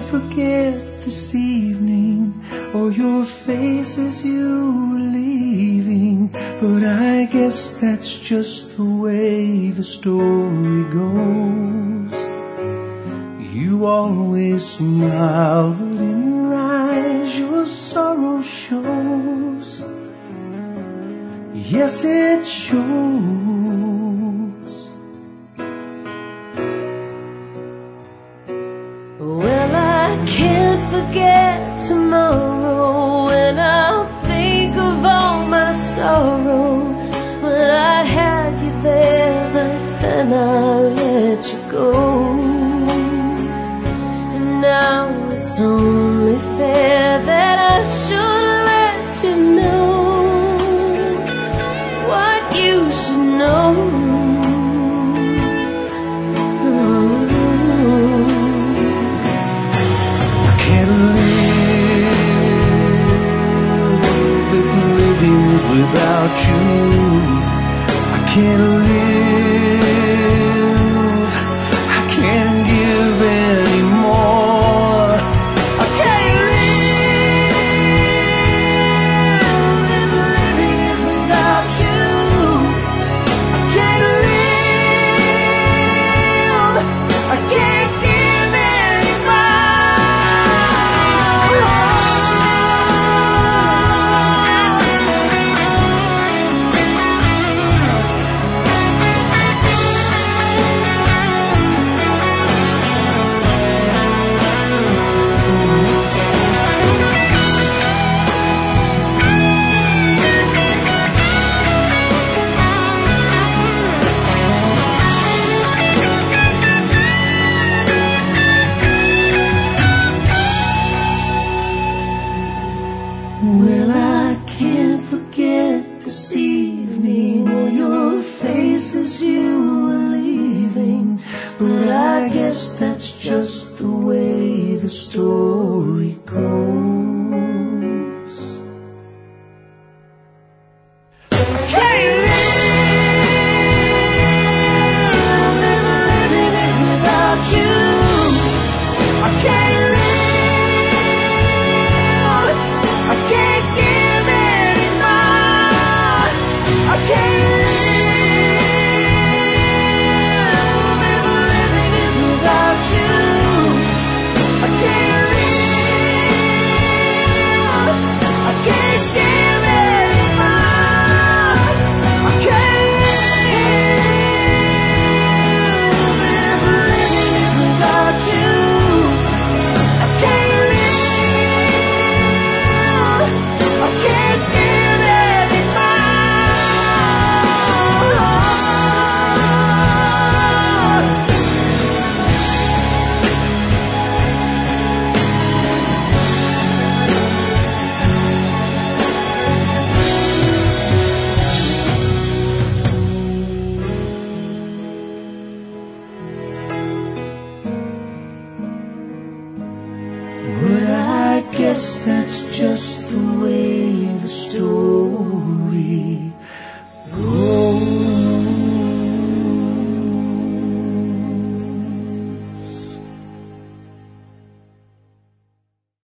forget this evening or your face as you were leaving, but I guess that's just the way the story goes. You always smile, but in your eyes your sorrow shows. Yes, it shows. Well, I can't forget tomorrow when I think of all my sorrow. When I had you there, but then I let you go. And now it's only fair that I should let you know what you should know. Without you, I can't live, I can't give anymore. I can't live if living is without you. I can't live, I can't give Well, I can't forget this evening or your face as you were leaving, but I guess that's just the way the story goes. I can't live if living is without you. I can't I can't give anymore. I can't live if living is without you. I can't live. I can't give anymore. I can't live if living is without you. I can't live. I can't give but I guess that's just the way